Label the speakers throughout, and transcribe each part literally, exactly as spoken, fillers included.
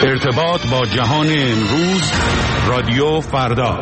Speaker 1: ارتباط با جهان امروز، رادیو فردا.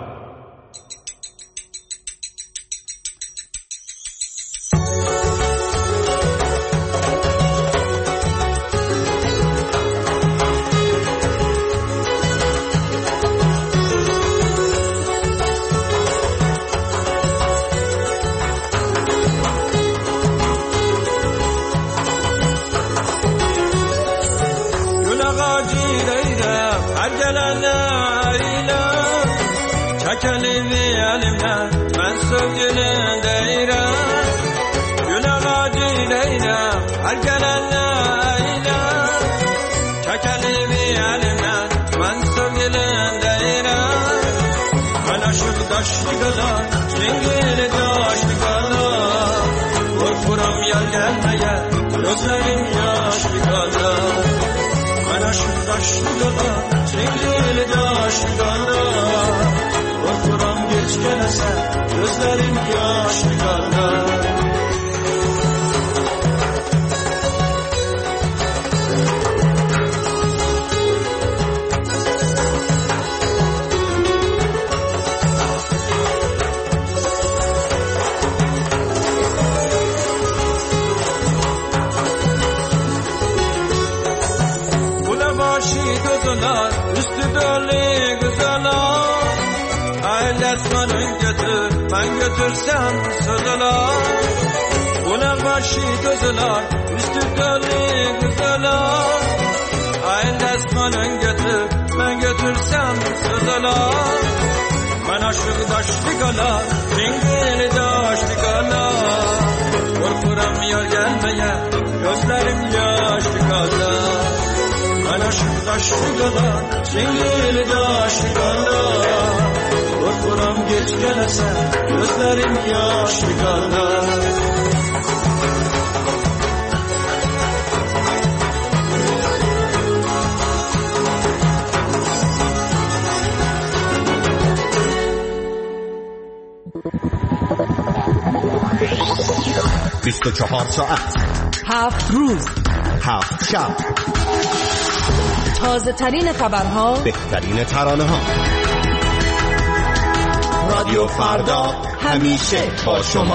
Speaker 2: götürsem sıdılar, buna başı gözüler, üstü dölü güzeler. Ayın desmanın götür, ben götürsem sıdılar. Ben aşık daşlık ala, cingili daşlık ala. Korkuram yar gelmeye, gözlerim yaşlık ala. Ben aşık daşlık ala, cingili daşlık ala. Korkuram geç gelese, gözlerim yaşlık ala.
Speaker 3: بیست و چهار ساعت،
Speaker 4: هفت روز،
Speaker 3: هفت شب،
Speaker 4: تازه ترین خبرها،
Speaker 3: بهترین ترانه ها. رادیو فردا همیشه با شما.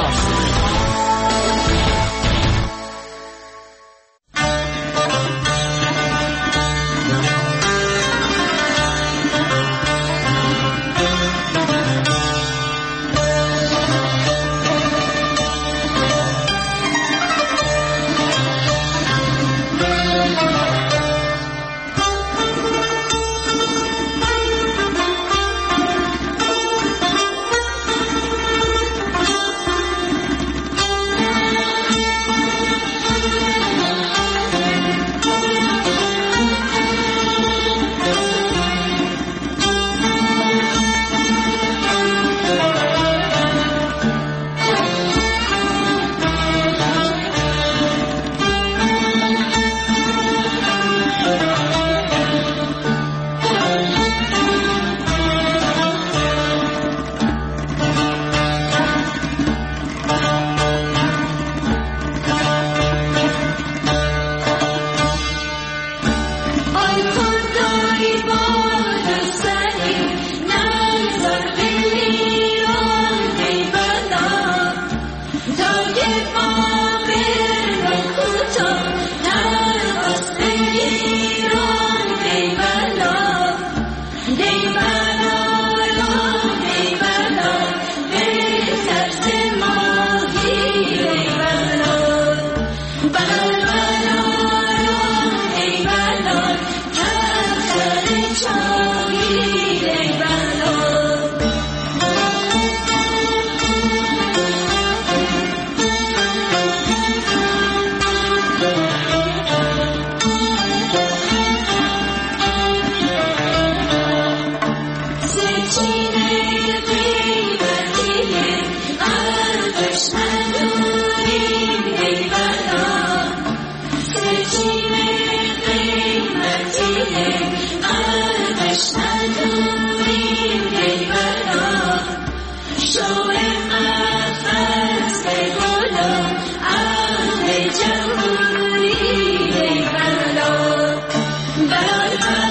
Speaker 5: Bye.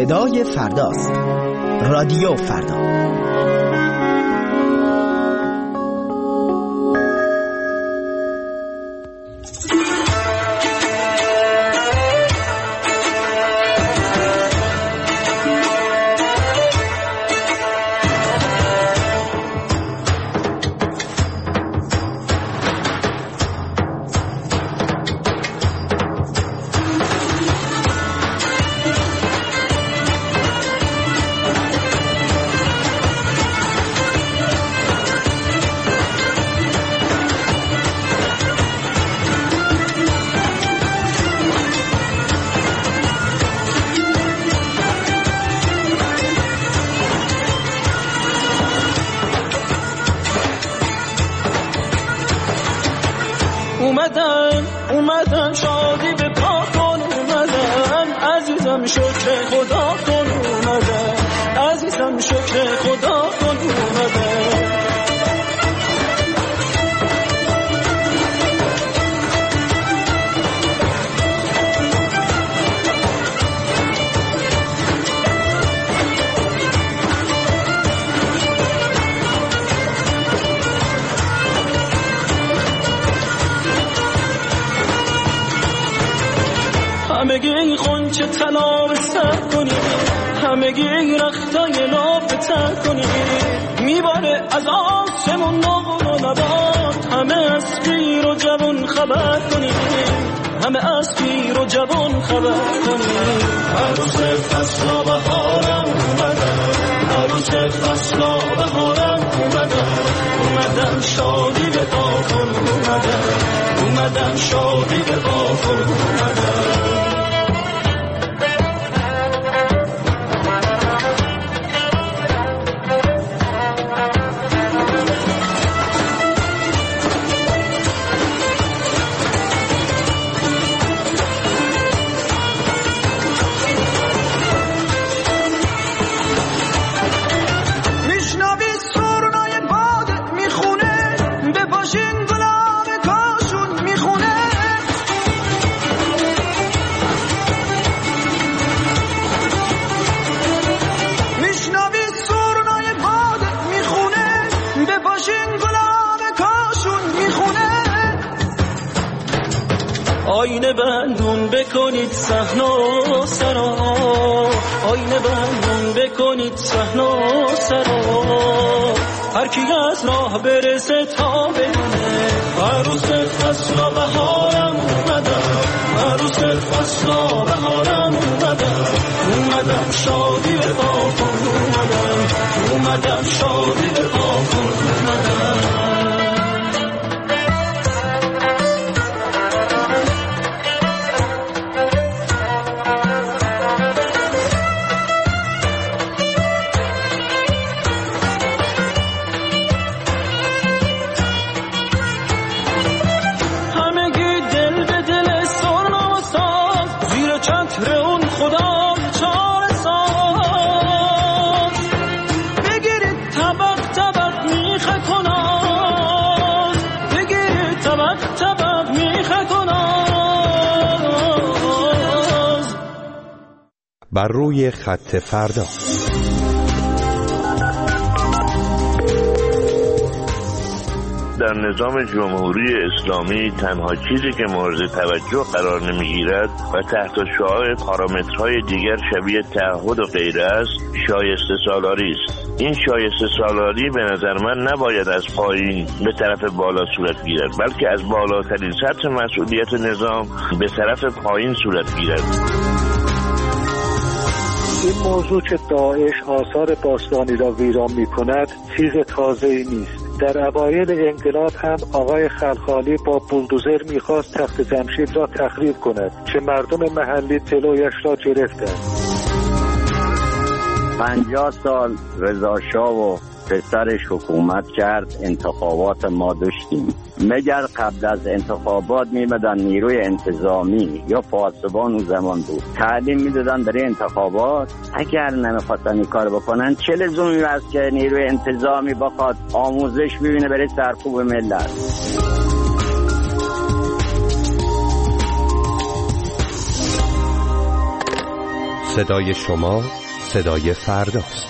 Speaker 3: صدای فرداست. رادیو فردا.
Speaker 5: اومدن اومدن شادی به پا کن، اومدن عزیزم شکر خدا کن، اومدن عزیزم شکر خدا کن، اومدن همگی خونچه طلا به سر کنی، همگی رختای ناب به تر کنی، میباره از آسمون نور و نبات، همه از پیر و جوان خبر کنی، همه از پیر و جوان خبر کنی. عروس فصل و بهارم اومدن، عروس فصل و بهارم اومدن، اومدن شادی به پا کن، اومدن اومدن شادی به پا کن، اومدن. آینه بندون بکنید صحن و سرا، آینه بندون بکنید صحن و سرا، هر کی از راه برسه تا بدونه عروس فصل و بهارم اومدن، عروس فصل و بهارم اومدن، اومدن شادی به پا کن، اومدن اومدن شادی به پا کن، اومدن.
Speaker 1: بر روی خط فردا.
Speaker 6: در نظام جمهوری اسلامی تنها چیزی که مورد توجه قرار نمیگیرد و تحت شعاع پارامترهای دیگر شبیه تعهد و غیره است، شایسته سالاری است. این شایسته سالاری به نظر من نباید از پایین به طرف بالا صورت گیرد، بلکه از بالاترین سطح مسئولیت نظام به طرف پایین صورت گیرد.
Speaker 7: این موضوع که داعش آثار باستانی را ویران می کند چیز تازه‌ای نیست. در اوایل انقلاب هم آقای خلخالی با بولدوزر میخواست تخت جمشید را تخریب کند که مردم محلی جلویش را گرفتند.
Speaker 8: پنجاه سال رضا شاه و پسرش حکومت کرد، انتخابات ما داشتیم. مگر قبل از انتخابات میمدن نیروی انتظامی یا پاسبان اون زمان بود تعلیم میدادن برای انتخابات؟ اگر نمیخواستن این کار بکنن چه لزومی هست که نیروی انتظامی بخواد آموزش ببینه برای سرکوب ملت؟
Speaker 1: صدای شما صدای فرداست.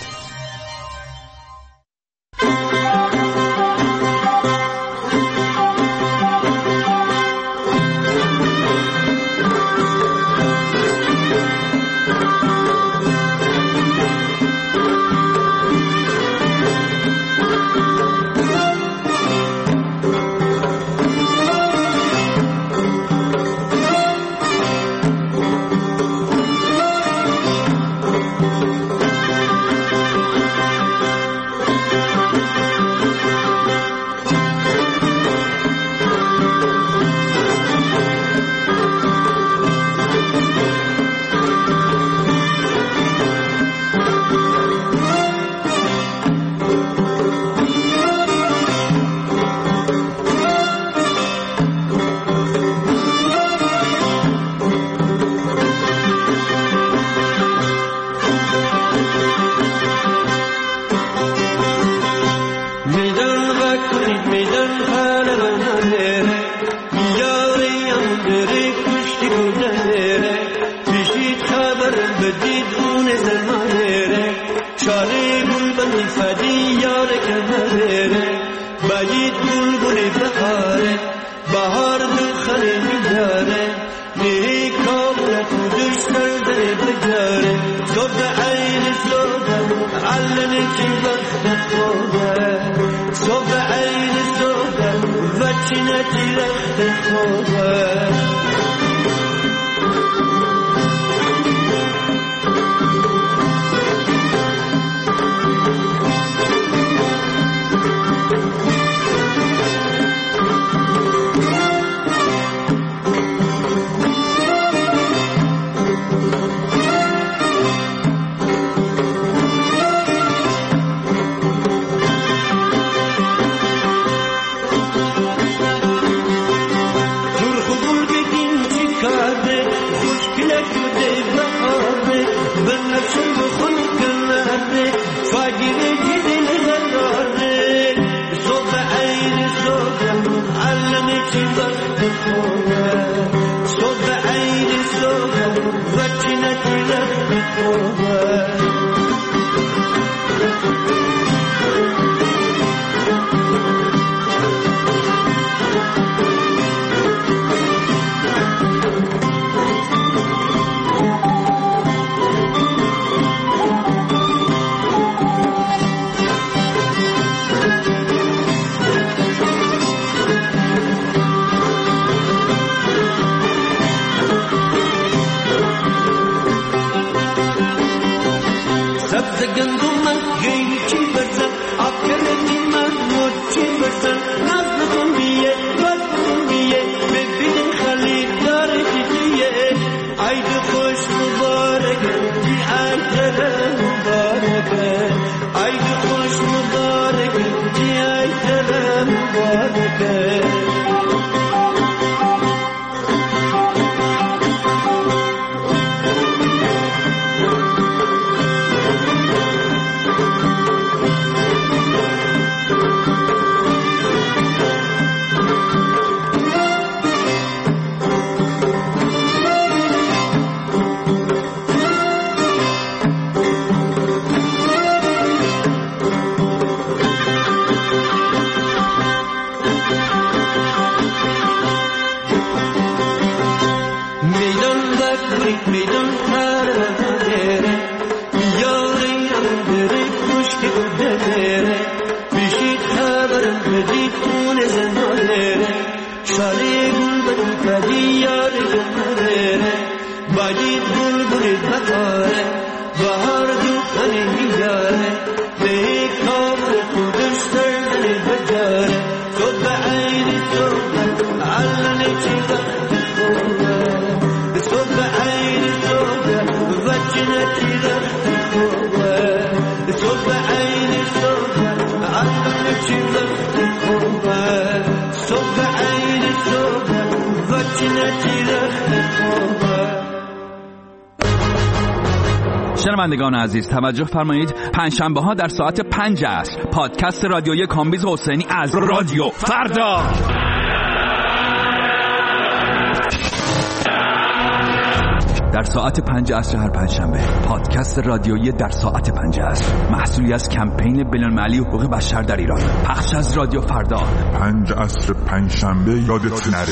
Speaker 9: شنوندگان عزیز توجه فرمایید، پنجشنبه ها در ساعت پنج عصر پادکست رادیویی کامبیز حسینی از رادیو فردا در ساعت پنج عصر هر پنجشنبه. پادکست رادیویی در ساعت پنج عصر، محصولی از کمپین بین‌المللی حقوق بشر در ایران. پخش از رادیو فردا.
Speaker 10: پنج عصر پنجشنبه یادت نره.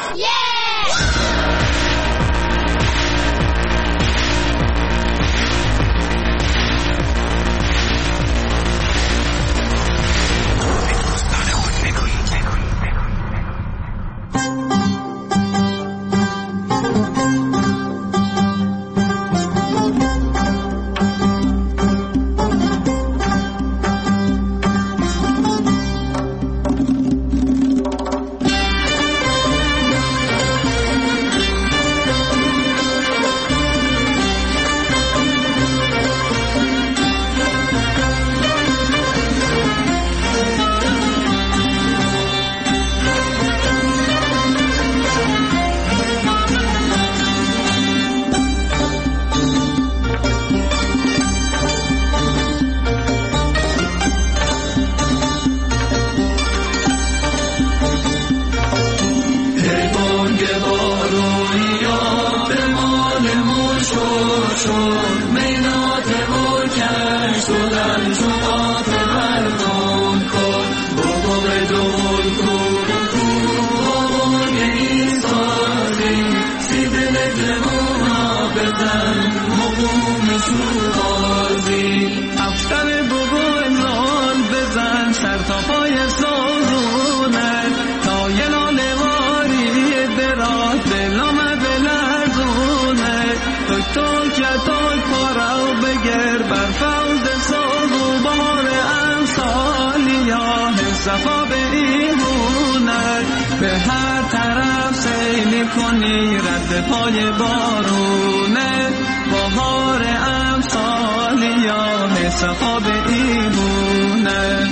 Speaker 5: کنی رد پای بارونه بهار امسال یا صفا به ایمونه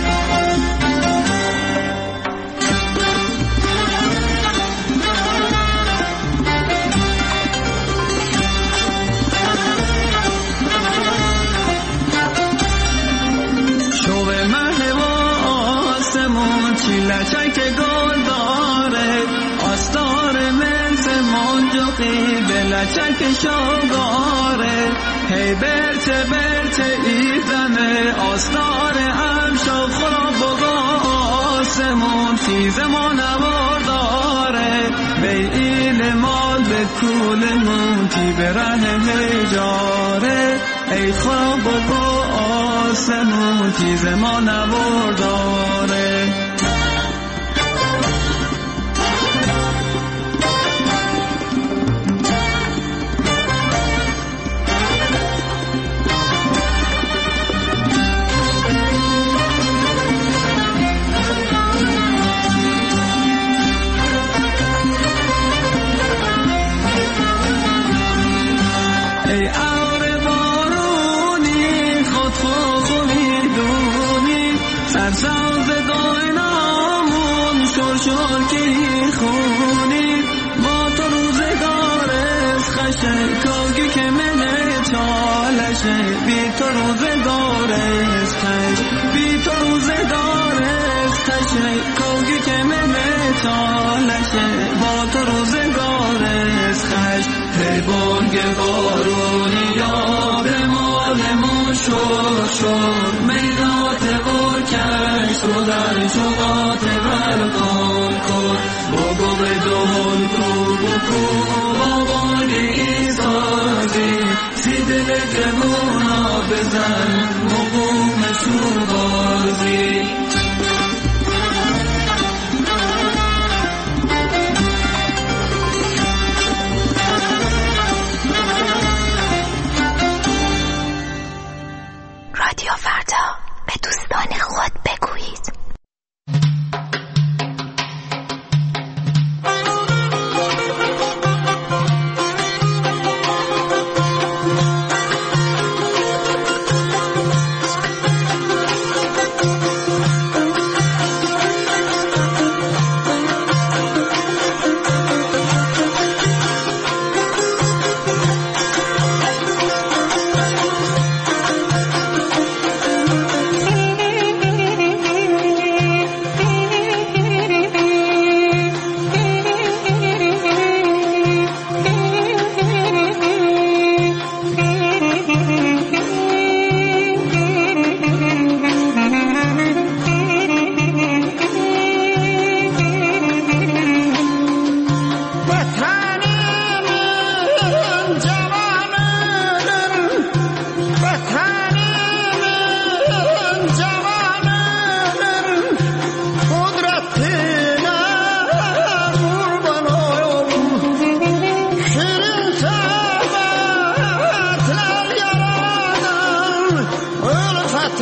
Speaker 5: شوه مه و آسمون چیلچک گل داره آستار بلچک شاگاره هی برچه برچه ایزمه آستار امشا خورا بگا آسمون تیز ما نوار داره بی ایل مال به کولمون تی بره هجاره ای خورا بگا آسمون تیز ما نوار داره ای آور بارونی خود خود میدونی سرساز داینامون شور شور کی خونی با تو روزگارست خشه کاگی که منه چالشه بی تو روزگارست خش بی تو روزگارست خشه کاگی که منه چالشه با تو روزگارست خش ای بانگ بارونی یا به مالمون شور شور میدات بر کش رو در شقات برقان کن با گم دول کو بکو با بانگ ایسازی سی دل جمونا بزن مقوم شور بازی
Speaker 11: رادیو فردا به دوستان خود بگویید.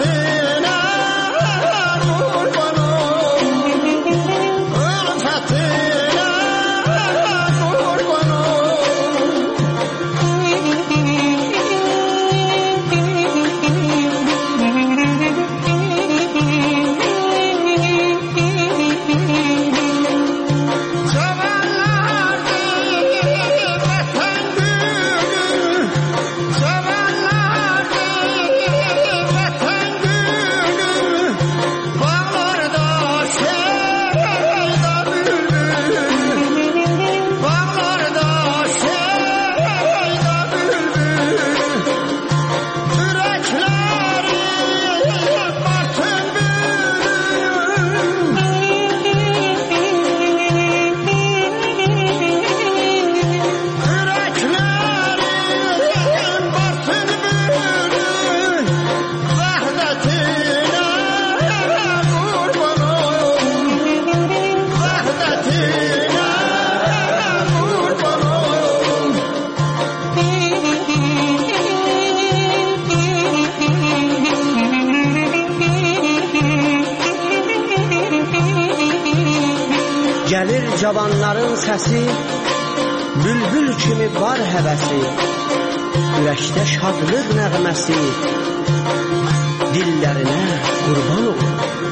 Speaker 12: Gəlir cavanların səsi, bülbül kimi var həvəsi, ürəkdə şadlıq nəğməsi, dillərinə qurban ol.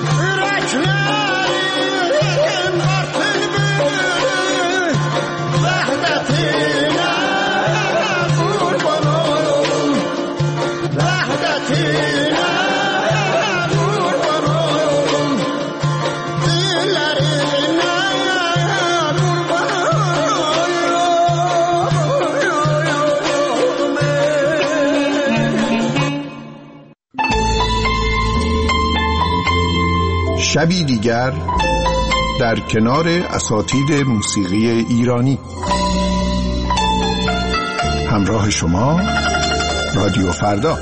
Speaker 12: Ürəklərim var bülbül, vəhdətinə qurban ol, vəhdətinə.
Speaker 13: شبی دیگر در کنار اساتید موسیقی ایرانی. همراه شما رادیو فردا.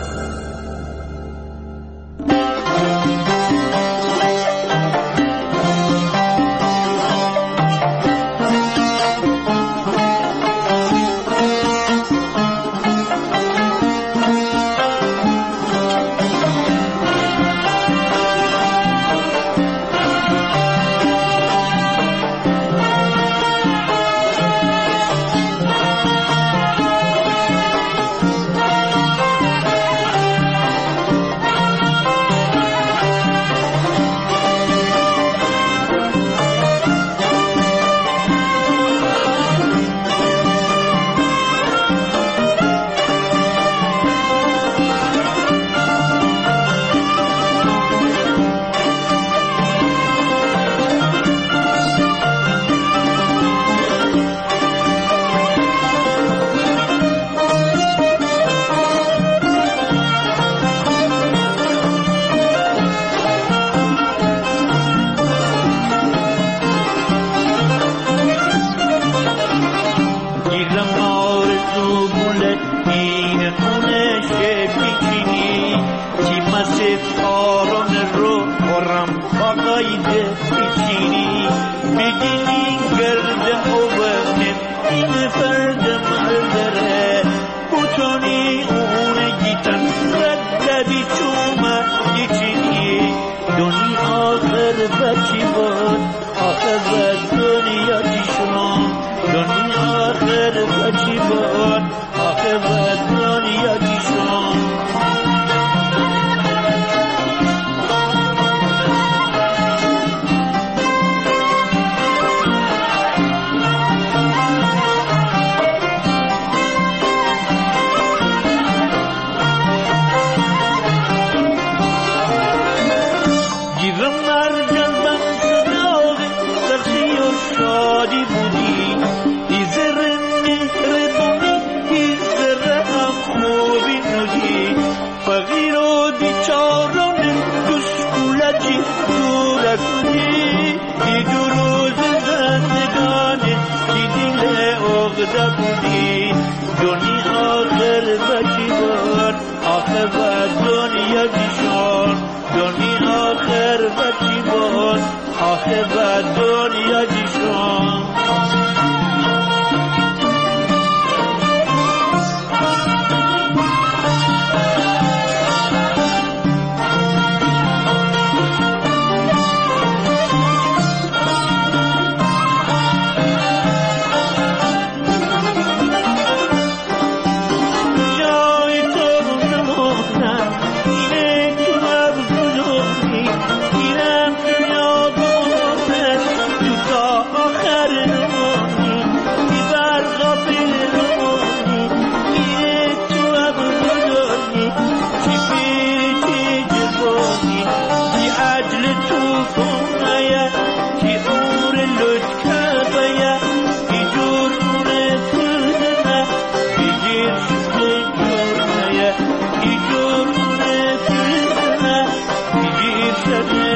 Speaker 5: شدی